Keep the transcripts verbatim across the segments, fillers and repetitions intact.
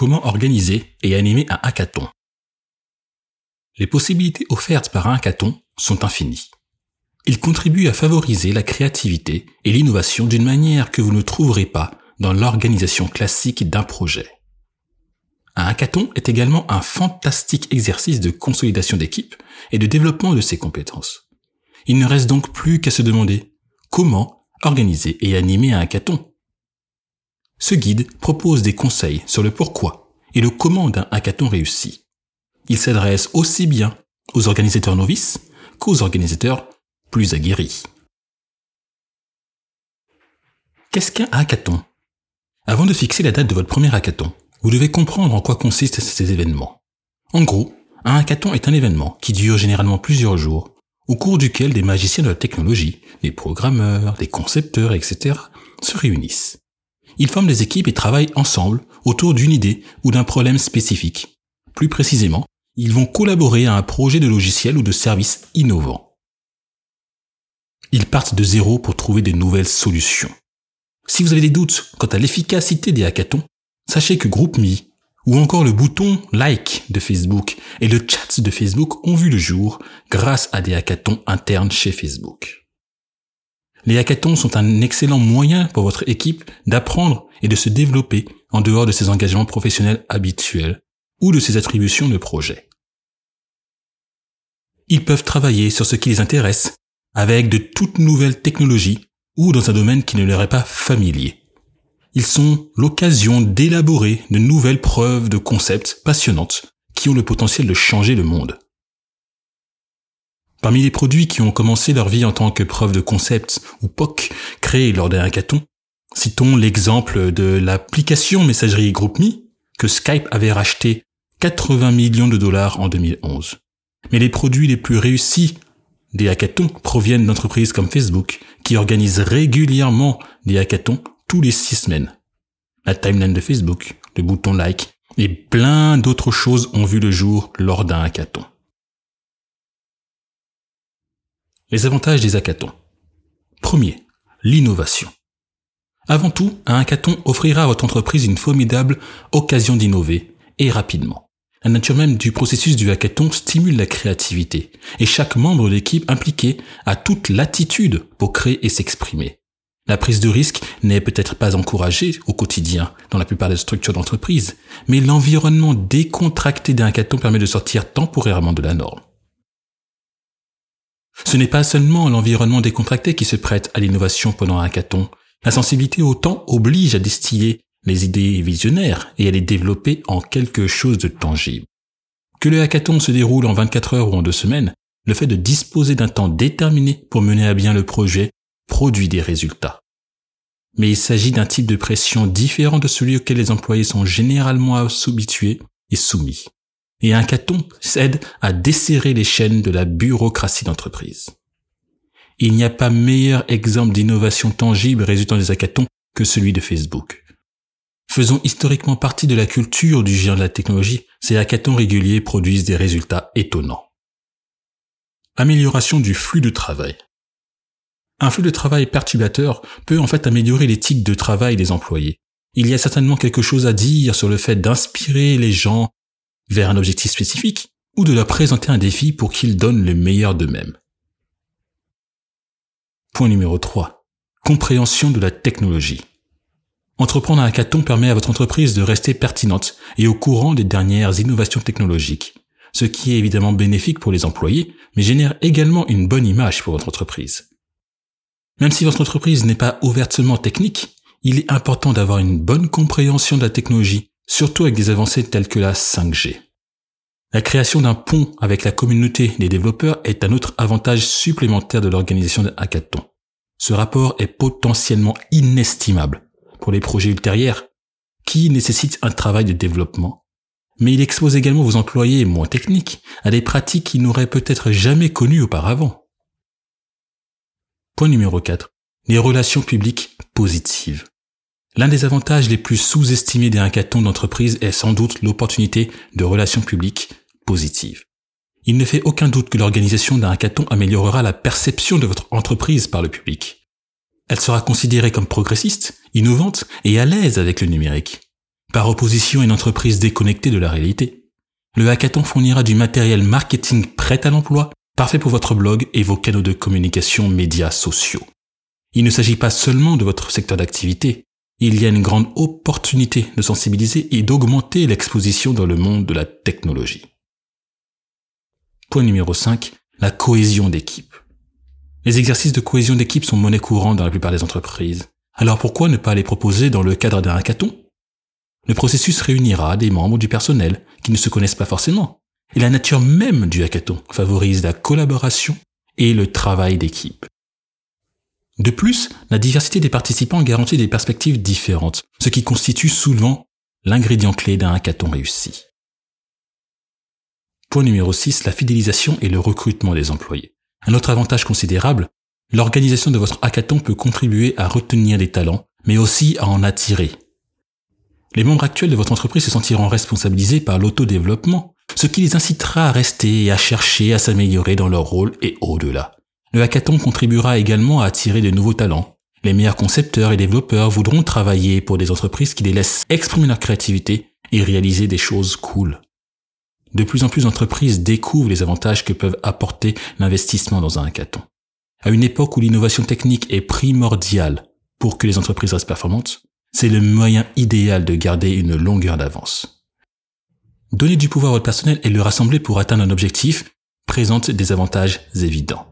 comment organiser et animer un hackathon. Les possibilités offertes par un hackathon sont infinies. Il contribue à favoriser la créativité et l'innovation d'une manière que vous ne trouverez pas dans l'organisation classique d'un projet. Un hackathon est également un fantastique exercice de consolidation d'équipe et de développement de ses compétences. Il ne reste donc plus qu'à se demander comment organiser et animer un hackathon. Ce guide propose des conseils sur le pourquoi et le comment d'un hackathon réussi. Il s'adresse aussi bien aux organisateurs novices qu'aux organisateurs plus aguerris. Qu'est-ce qu'un hackathon ? Avant de fixer la date de votre premier hackathon, vous devez comprendre en quoi consistent ces événements. En gros, un hackathon est un événement qui dure généralement plusieurs jours, au cours duquel des magiciens de la technologie, des programmeurs, des concepteurs, et cetera se réunissent. Ils forment des équipes et travaillent ensemble autour d'une idée ou d'un problème spécifique. Plus précisément, ils vont collaborer à un projet de logiciel ou de service innovant. Ils partent de zéro pour trouver de nouvelles solutions. Si vous avez des doutes quant à l'efficacité des hackathons, sachez que GroupMe ou encore le bouton Like de Facebook et le chat de Facebook ont vu le jour grâce à des hackathons internes chez Facebook. Les hackathons sont un excellent moyen pour votre équipe d'apprendre et de se développer en dehors de ses engagements professionnels habituels ou de ses attributions de projet. Ils peuvent travailler sur ce qui les intéresse avec de toutes nouvelles technologies ou dans un domaine qui ne leur est pas familier. Ils sont l'occasion d'élaborer de nouvelles preuves de concepts passionnantes qui ont le potentiel de changer le monde. Parmi les produits qui ont commencé leur vie en tant que preuve de concept ou P O C créés lors d'un hackathon, citons l'exemple de l'application messagerie GroupMe que Skype avait racheté quatre-vingts millions de dollars en deux mille onze. Mais les produits les plus réussis des hackathons proviennent d'entreprises comme Facebook qui organisent régulièrement des hackathons tous les six semaines. La timeline de Facebook, le bouton Like et plein d'autres choses ont vu le jour lors d'un hackathon. Les avantages des hackathons. Premier, l'innovation. Avant tout, un hackathon offrira à votre entreprise une formidable occasion d'innover et rapidement. La nature même du processus du hackathon stimule la créativité et chaque membre de l'équipe impliqué a toute latitude pour créer et s'exprimer. La prise de risque n'est peut-être pas encouragée au quotidien dans la plupart des structures d'entreprise, mais l'environnement décontracté d'un hackathon permet de sortir temporairement de la norme. Ce n'est pas seulement l'environnement décontracté qui se prête à l'innovation pendant un hackathon. La sensibilité au temps oblige à distiller les idées visionnaires et à les développer en quelque chose de tangible. Que le hackathon se déroule en vingt-quatre heures ou en deux semaines, le fait de disposer d'un temps déterminé pour mener à bien le projet produit des résultats. Mais il s'agit d'un type de pression différent de celui auquel les employés sont généralement habitués et soumis. Et un hackathon aide à desserrer les chaînes de la bureaucratie d'entreprise. Il n'y a pas meilleur exemple d'innovation tangible résultant des hackathons que celui de Facebook. Faisant historiquement partie de la culture du géant de la technologie, ces hackathons réguliers produisent des résultats étonnants. Amélioration du flux de travail. Un flux de travail perturbateur peut en fait améliorer l'éthique de travail des employés. Il y a certainement quelque chose à dire sur le fait d'inspirer les gens vers un objectif spécifique ou de leur présenter un défi pour qu'ils donnent le meilleur d'eux-mêmes. Point numéro trois. Compréhension de la technologie. Entreprendre un hackathon permet à votre entreprise de rester pertinente et au courant des dernières innovations technologiques, ce qui est évidemment bénéfique pour les employés, mais génère également une bonne image pour votre entreprise. Même si votre entreprise n'est pas ouvertement technique, il est important d'avoir une bonne compréhension de la technologie, surtout avec des avancées telles que la cinq G. La création d'un pont avec la communauté des développeurs est un autre avantage supplémentaire de l'organisation d'un hackathon. Ce rapport est potentiellement inestimable pour les projets ultérieurs qui nécessitent un travail de développement, mais il expose également vos employés moins techniques à des pratiques qu'ils n'auraient peut-être jamais connues auparavant. Point numéro quatre. Les relations publiques positives. L'un des avantages les plus sous-estimés des hackathons d'entreprise est sans doute l'opportunité de relations publiques positives. Il ne fait aucun doute que l'organisation d'un hackathon améliorera la perception de votre entreprise par le public. Elle sera considérée comme progressiste, innovante et à l'aise avec le numérique. par opposition à une entreprise déconnectée de la réalité. Le hackathon fournira du matériel marketing prêt à l'emploi, parfait pour votre blog et vos canaux de communication médias sociaux. Il ne s'agit pas seulement de votre secteur d'activité, il y a une grande opportunité de sensibiliser et d'augmenter l'exposition dans le monde de la technologie. Point numéro cinq, la cohésion d'équipe. Les exercices de cohésion d'équipe sont monnaie courante dans la plupart des entreprises. Alors pourquoi ne pas les proposer dans le cadre d'un hackathon ? Le processus réunira des membres du personnel qui ne se connaissent pas forcément. Et la nature même du hackathon favorise la collaboration et le travail d'équipe. De plus, la diversité des participants garantit des perspectives différentes, ce qui constitue souvent l'ingrédient clé d'un hackathon réussi. Point numéro six, la fidélisation et le recrutement des employés. Un autre avantage considérable, l'organisation de votre hackathon peut contribuer à retenir des talents, mais aussi à en attirer. Les membres actuels de votre entreprise se sentiront responsabilisés par l'autodéveloppement, ce qui les incitera à rester et à chercher à s'améliorer dans leur rôle et au-delà. Le hackathon contribuera également à attirer de nouveaux talents. Les meilleurs concepteurs et développeurs voudront travailler pour des entreprises qui les laissent exprimer leur créativité et réaliser des choses cool. De plus en plus d'entreprises découvrent les avantages que peuvent apporter l'investissement dans un hackathon. À une époque où l'innovation technique est primordiale pour que les entreprises restent performantes, c'est le moyen idéal de garder une longueur d'avance. Donner du pouvoir au personnel et le rassembler pour atteindre un objectif présente des avantages évidents.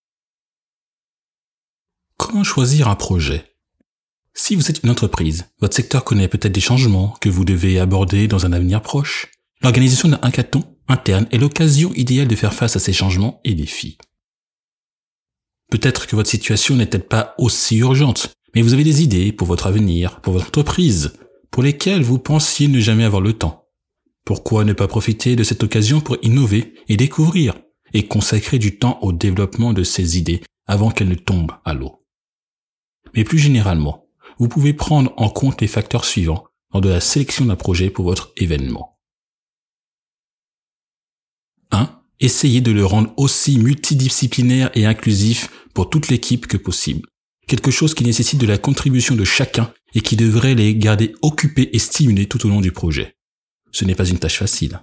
Comment choisir un projet ? Si vous êtes une entreprise, votre secteur connaît peut-être des changements que vous devez aborder dans un avenir proche. L'organisation d'un hackathon interne est l'occasion idéale de faire face à ces changements et défis. Peut-être que votre situation n'est peut-être pas aussi urgente, mais vous avez des idées pour votre avenir, pour votre entreprise, pour lesquelles vous pensiez ne jamais avoir le temps. Pourquoi ne pas profiter de cette occasion pour innover et découvrir, et consacrer du temps au développement de ces idées avant qu'elles ne tombent à l'eau ? Mais plus généralement, vous pouvez prendre en compte les facteurs suivants lors de la sélection d'un projet pour votre événement. un. Essayez de le rendre aussi multidisciplinaire et inclusif pour toute l'équipe que possible. Quelque chose qui nécessite de la contribution de chacun et qui devrait les garder occupés et stimulés tout au long du projet. Ce n'est pas une tâche facile.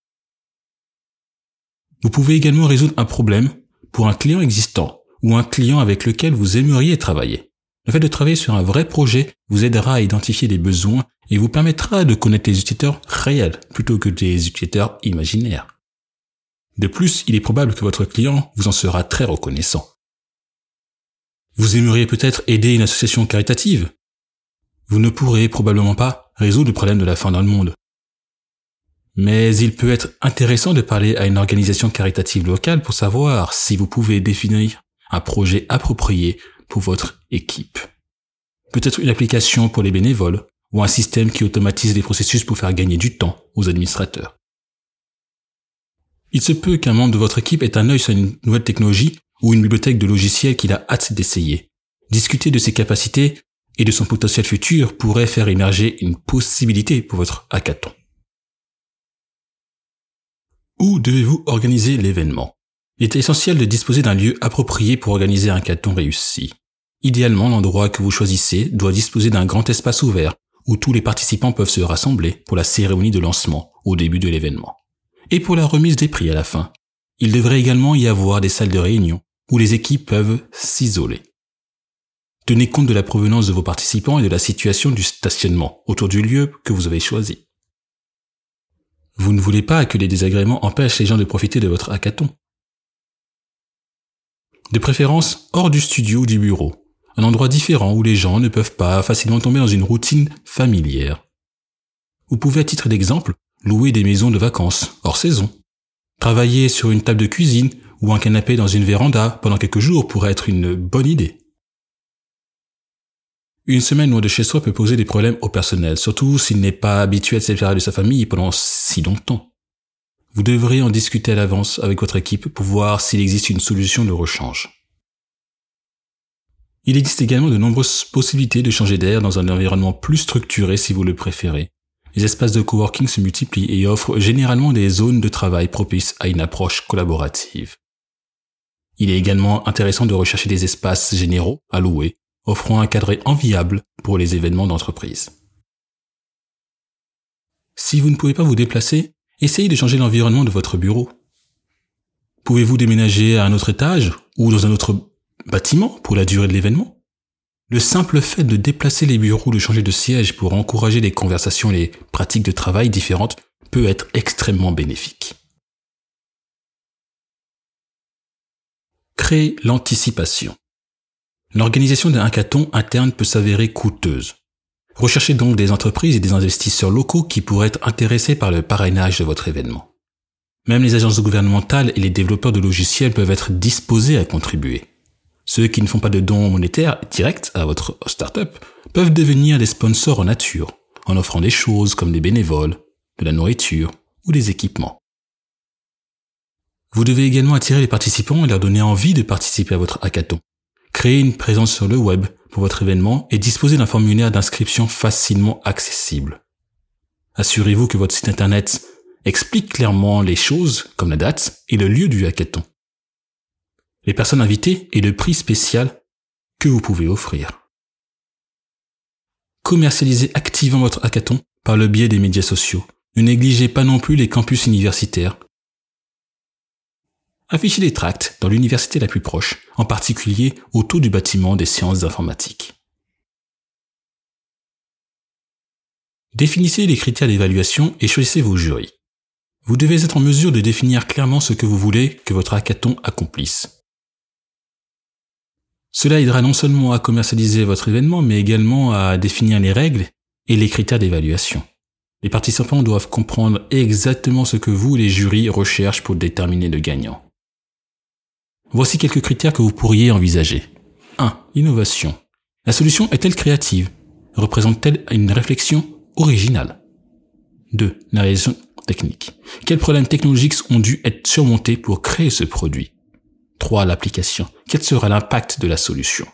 Vous pouvez également résoudre un problème pour un client existant ou un client avec lequel vous aimeriez travailler. Le fait de travailler sur un vrai projet vous aidera à identifier les besoins et vous permettra de connaître les utilisateurs réels plutôt que des utilisateurs imaginaires. De plus, il est probable que votre client vous en sera très reconnaissant. Vous aimeriez peut-être aider une association caritative. Vous ne pourrez probablement pas résoudre le problème de la faim dans le monde. Mais il peut être intéressant de parler à une organisation caritative locale pour savoir si vous pouvez définir un projet approprié pour votre équipe. Peut-être une application pour les bénévoles ou un système qui automatise les processus pour faire gagner du temps aux administrateurs. Il se peut qu'un membre de votre équipe ait un œil sur une nouvelle technologie ou une bibliothèque de logiciels qu'il a hâte d'essayer. Discuter de ses capacités et de son potentiel futur pourrait faire émerger une possibilité pour votre hackathon. Où devez-vous organiser l'événement ? Il est essentiel de disposer d'un lieu approprié pour organiser un hackathon réussi. Idéalement, l'endroit que vous choisissez doit disposer d'un grand espace ouvert où tous les participants peuvent se rassembler pour la cérémonie de lancement au début de l'événement. Et pour la remise des prix à la fin. Il devrait également y avoir des salles de réunion où les équipes peuvent s'isoler. Tenez compte de la provenance de vos participants et de la situation du stationnement autour du lieu que vous avez choisi. Vous ne voulez pas que les désagréments empêchent les gens de profiter de votre hackathon. De préférence hors du studio ou du bureau, un endroit différent où les gens ne peuvent pas facilement tomber dans une routine familière. Vous pouvez à titre d'exemple louer des maisons de vacances hors saison. Travailler sur une table de cuisine ou un canapé dans une véranda pendant quelques jours pourrait être une bonne idée. Une semaine loin de chez soi peut poser des problèmes au personnel, surtout s'il n'est pas habitué à se séparer de sa famille pendant si longtemps. Vous devrez en discuter à l'avance avec votre équipe pour voir s'il existe une solution de rechange. Il existe également de nombreuses possibilités de changer d'air dans un environnement plus structuré si vous le préférez. Les espaces de coworking se multiplient et offrent généralement des zones de travail propices à une approche collaborative. Il est également intéressant de rechercher des espaces généraux à louer, offrant un cadre enviable pour les événements d'entreprise. Si vous ne pouvez pas vous déplacer, essayez de changer l'environnement de votre bureau. Pouvez-vous déménager à un autre étage ou dans un autre bâtiment pour la durée de l'événement? Le simple fait de déplacer les bureaux, de changer de siège pour encourager les conversations et les pratiques de travail différentes peut être extrêmement bénéfique. Créer l'anticipation. L'organisation d'un hackathon interne peut s'avérer coûteuse. Recherchez donc des entreprises et des investisseurs locaux qui pourraient être intéressés par le parrainage de votre événement. Même les agences gouvernementales et les développeurs de logiciels peuvent être disposés à contribuer. Ceux qui ne font pas de dons monétaires directs à votre startup peuvent devenir des sponsors en nature, en offrant des choses comme des bénévoles, de la nourriture ou des équipements. Vous devez également attirer les participants et leur donner envie de participer à votre hackathon. Créez une présence sur le web pour votre événement et disposez d'un formulaire d'inscription facilement accessible. Assurez-vous que votre site internet explique clairement les choses comme la date et le lieu du hackathon, les personnes invitées et le prix spécial que vous pouvez offrir. Commercialisez activement votre hackathon par le biais des médias sociaux. Ne négligez pas non plus les campus universitaires. Affichez des tracts dans l'université la plus proche, en particulier autour du bâtiment des sciences informatiques. Définissez les critères d'évaluation et choisissez vos jurys. Vous devez être en mesure de définir clairement ce que vous voulez que votre hackathon accomplisse. Cela aidera non seulement à commercialiser votre événement, mais également à définir les règles et les critères d'évaluation. Les participants doivent comprendre exactement ce que vous, les jurys, recherchez pour déterminer le gagnant. Voici quelques critères que vous pourriez envisager. un. Innovation. La solution est-elle créative? Représente-t-elle une réflexion originale? deux. La réalisation technique. Quels problèmes technologiques ont dû être surmontés pour créer ce produit? trois. L'application. Quel sera l'impact de la solution?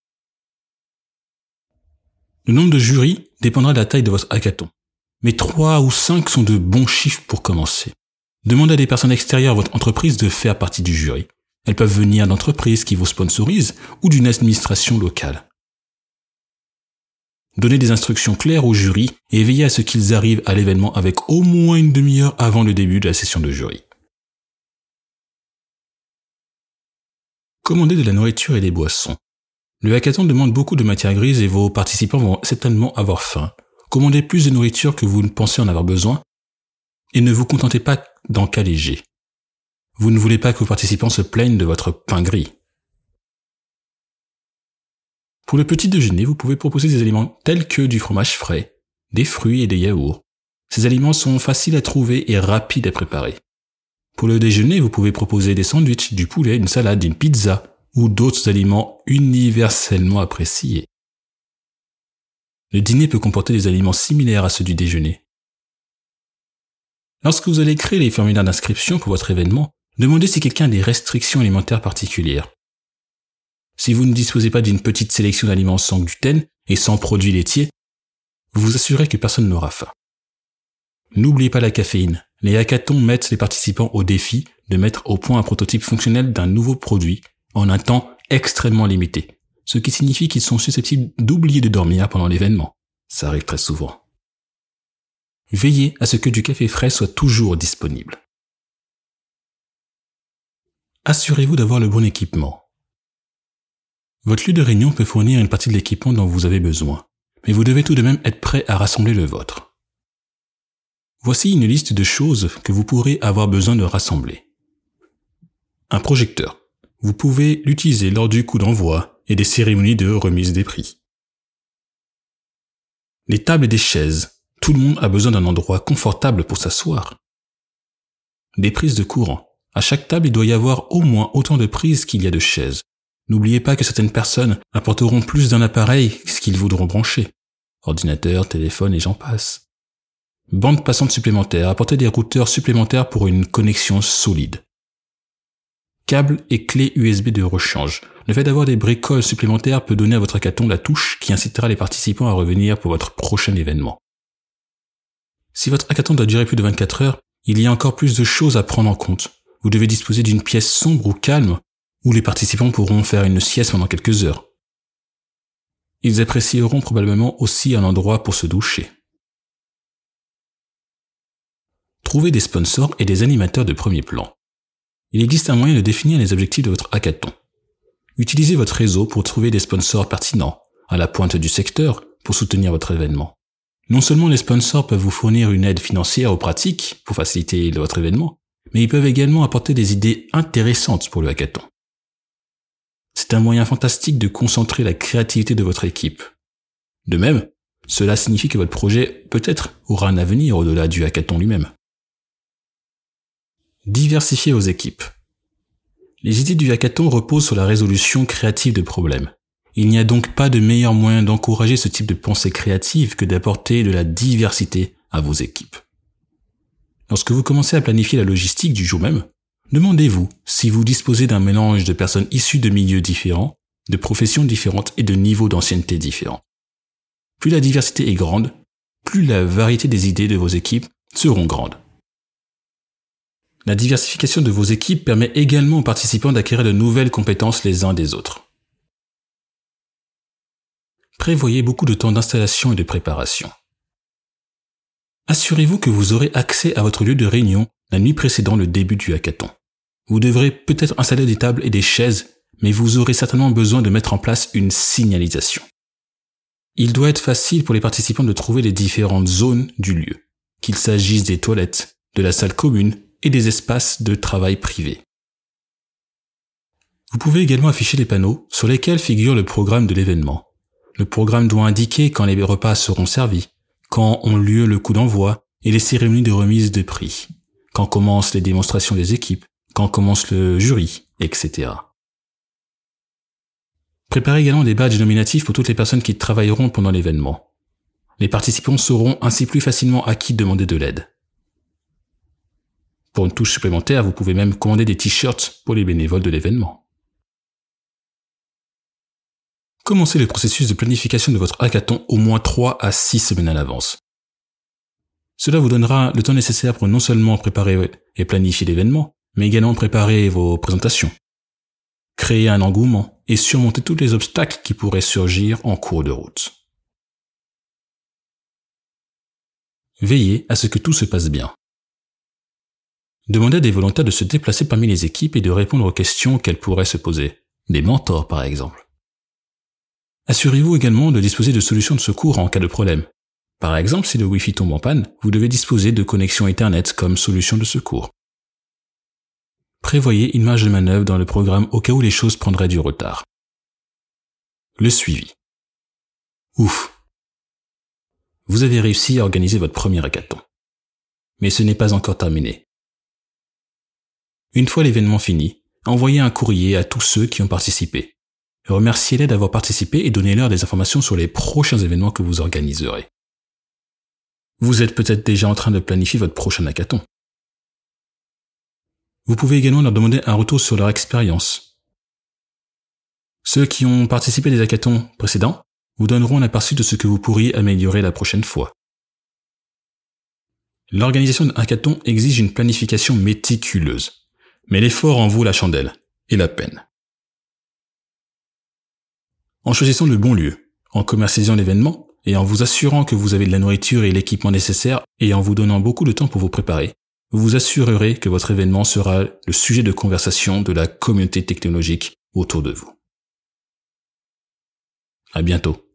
Le nombre de jurys dépendra de la taille de votre hackathon. Mais trois ou cinq sont de bons chiffres pour commencer. Demandez à des personnes extérieures à votre entreprise de faire partie du jury. Elles peuvent venir d'entreprises qui vous sponsorisent ou d'une administration locale. Donnez des instructions claires au jury et veillez à ce qu'ils arrivent à l'événement avec au moins une demi-heure avant le début de la session de jury. Commandez de la nourriture et des boissons. Le hackathon demande beaucoup de matières grises et vos participants vont certainement avoir faim. Commandez plus de nourriture que vous ne pensez en avoir besoin et ne vous contentez pas d'en cas léger. Vous ne voulez pas que vos participants se plaignent de votre pain gris. Pour le petit déjeuner, vous pouvez proposer des aliments tels que du fromage frais, des fruits et des yaourts. Ces aliments sont faciles à trouver et rapides à préparer. Pour le déjeuner, vous pouvez proposer des sandwichs, du poulet, une salade, une pizza ou d'autres aliments universellement appréciés. Le dîner peut comporter des aliments similaires à ceux du déjeuner. Lorsque vous allez créer les formulaires d'inscription pour votre événement, demandez si quelqu'un a des restrictions alimentaires particulières. Si vous ne disposez pas d'une petite sélection d'aliments sans gluten et sans produits laitiers, vous vous assurez que personne n'aura faim. N'oubliez pas la caféine. Les hackathons mettent les participants au défi de mettre au point un prototype fonctionnel d'un nouveau produit en un temps extrêmement limité, ce qui signifie qu'ils sont susceptibles d'oublier de dormir pendant l'événement. Ça arrive très souvent. Veillez à ce que du café frais soit toujours disponible. Assurez-vous d'avoir le bon équipement. Votre lieu de réunion peut fournir une partie de l'équipement dont vous avez besoin, mais vous devez tout de même être prêt à rassembler le vôtre. Voici une liste de choses que vous pourrez avoir besoin de rassembler. Un projecteur. Vous pouvez l'utiliser lors du coup d'envoi et des cérémonies de remise des prix. Les tables et des chaises. Tout le monde a besoin d'un endroit confortable pour s'asseoir. Des prises de courant. À chaque table, il doit y avoir au moins autant de prises qu'il y a de chaises. N'oubliez pas que certaines personnes apporteront plus d'un appareil que ce qu'ils voudront brancher. Ordinateur, téléphone et j'en passe. Bande passante supplémentaire. Apportez des routeurs supplémentaires pour une connexion solide. Câbles et clés U S B de rechange. Le fait d'avoir des bricoles supplémentaires peut donner à votre hackathon la touche qui incitera les participants à revenir pour votre prochain événement. Si votre hackathon doit durer plus de vingt-quatre heures, il y a encore plus de choses à prendre en compte. Vous devez disposer d'une pièce sombre ou calme où les participants pourront faire une sieste pendant quelques heures. Ils apprécieront probablement aussi un endroit pour se doucher. Trouvez des sponsors et des animateurs de premier plan. Il existe un moyen de définir les objectifs de votre hackathon. Utilisez votre réseau pour trouver des sponsors pertinents, à la pointe du secteur, pour soutenir votre événement. Non seulement les sponsors peuvent vous fournir une aide financière ou pratique pour faciliter votre événement, mais ils peuvent également apporter des idées intéressantes pour le hackathon. C'est un moyen fantastique de concentrer la créativité de votre équipe. De même, cela signifie que votre projet, peut-être, aura un avenir au-delà du hackathon lui-même. Diversifiez vos équipes. Les idées du hackathon reposent sur la résolution créative de problèmes. Il n'y a donc pas de meilleur moyen d'encourager ce type de pensée créative que d'apporter de la diversité à vos équipes. Lorsque vous commencez à planifier la logistique du jour même, demandez-vous si vous disposez d'un mélange de personnes issues de milieux différents, de professions différentes et de niveaux d'ancienneté différents. Plus la diversité est grande, plus la variété des idées de vos équipes seront grandes. La diversification de vos équipes permet également aux participants d'acquérir de nouvelles compétences les uns des autres. Prévoyez beaucoup de temps d'installation et de préparation. Assurez-vous que vous aurez accès à votre lieu de réunion la nuit précédant le début du hackathon. Vous devrez peut-être installer des tables et des chaises, mais vous aurez certainement besoin de mettre en place une signalisation. Il doit être facile pour les participants de trouver les différentes zones du lieu, qu'il s'agisse des toilettes, de la salle commune et des espaces de travail privés. Vous pouvez également afficher les panneaux sur lesquels figure le programme de l'événement. Le programme doit indiquer quand les repas seront servis, quand ont lieu le coup d'envoi et les cérémonies de remise de prix, quand commencent les démonstrations des équipes, quand commence le jury, et cetera. Préparez également des badges nominatifs pour toutes les personnes qui travailleront pendant l'événement. Les participants sauront ainsi plus facilement à qui demander de l'aide. Pour une touche supplémentaire, vous pouvez même commander des t-shirts pour les bénévoles de l'événement. Commencez le processus de planification de votre hackathon au moins trois à six semaines à l'avance. Cela vous donnera le temps nécessaire pour non seulement préparer et planifier l'événement, mais également préparer vos présentations, créer un engouement et surmonter tous les obstacles qui pourraient surgir en cours de route. Veillez à ce que tout se passe bien. Demandez à des volontaires de se déplacer parmi les équipes et de répondre aux questions qu'elles pourraient se poser. Des mentors, par exemple. Assurez-vous également de disposer de solutions de secours en cas de problème. Par exemple, si le Wi-Fi tombe en panne, vous devez disposer de connexions Internet comme solution de secours. Prévoyez une marge de manœuvre dans le programme au cas où les choses prendraient du retard. Le suivi. Ouf! Vous avez réussi à organiser votre premier hackathon. Mais ce n'est pas encore terminé. Une fois l'événement fini, envoyez un courrier à tous ceux qui ont participé. Remerciez-les d'avoir participé et donnez-leur des informations sur les prochains événements que vous organiserez. Vous êtes peut-être déjà en train de planifier votre prochain hackathon. Vous pouvez également leur demander un retour sur leur expérience. Ceux qui ont participé des hackathons précédents vous donneront un aperçu de ce que vous pourriez améliorer la prochaine fois. L'organisation d'un hackathon exige une planification méticuleuse, mais l'effort en vaut la chandelle et la peine. En choisissant le bon lieu, en commercialisant l'événement et en vous assurant que vous avez de la nourriture et l'équipement nécessaire et en vous donnant beaucoup de temps pour vous préparer, vous vous assurerez que votre événement sera le sujet de conversation de la communauté technologique autour de vous. À bientôt.